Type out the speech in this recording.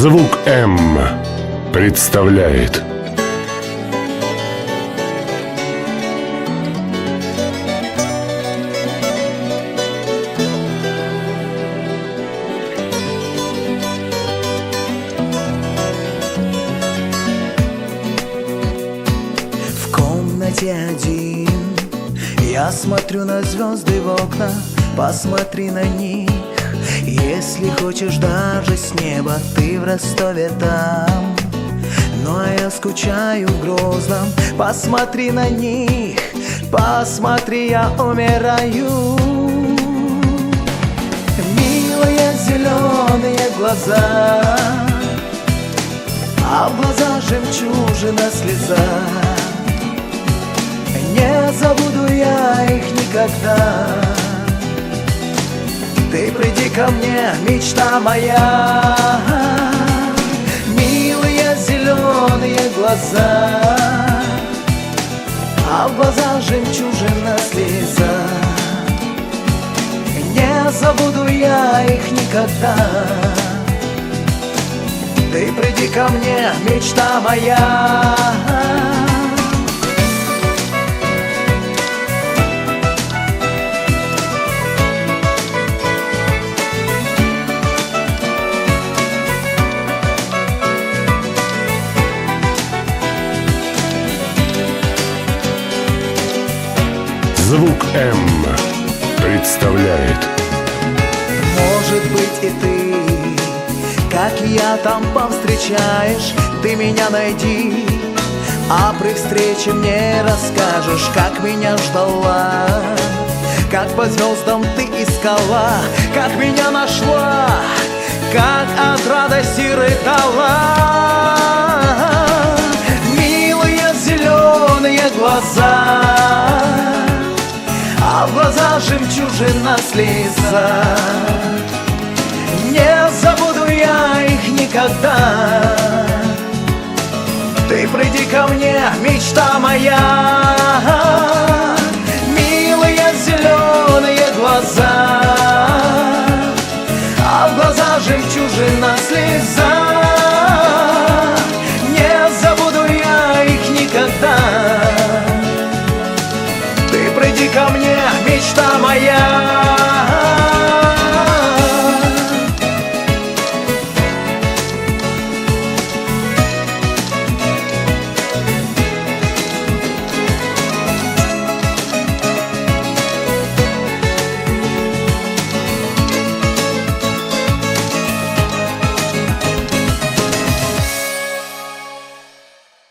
Звук М представляет. В комнате один я смотрю на звезды в окна. Посмотри на них, если хочешь, даже с неба. Ты в Ростове там, ну а я скучаю в Грозном. Посмотри на них, посмотри, я умираю. Милые зеленые глаза, а в глазах жемчужина слеза. Не забуду я их никогда. Ты приди ко мне, мечта моя. Милые зеленые глаза, а в глазах жемчужина слеза. Не забуду я их никогда. Ты приди ко мне, мечта моя. Звук М представляет. Может быть, и ты, как и я, там повстречаешь. Ты меня найди, а при встрече мне расскажешь, как меня ждала, как по звездам ты искала, как меня нашла, как от радости рыдала. Милые зеленые глаза, а в глазах жемчужина слеза. Не забуду я их никогда. Ты приди ко мне, мечта моя. Милые зеленые глаза, а в глазах жемчужина слеза.